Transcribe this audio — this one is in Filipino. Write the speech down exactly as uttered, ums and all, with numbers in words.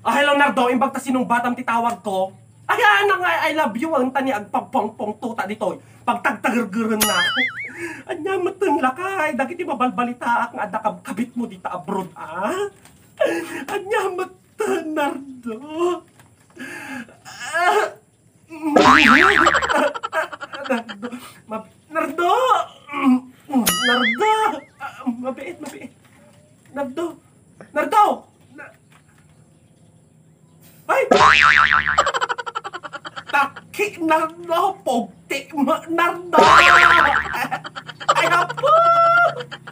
Ah, hello Nardo, imbag ta sinong batang titawag ko. Ayan na nga, I love you, ang tani agpagpongpong tuta dito. Pagtagtagergeren na ako. Anya mateng lakay, dagiti mabalbalita ak nga ada kab- kabit mo dita abroad, ah. Anya mateng Nardo. Ah, Nardo, mab Nardo. Nardo. Ah, Mabiit, mabiit. Nardo. Nardo. Na- Ay! Taki Nardo, pogti mo Nardo! Ay, apo!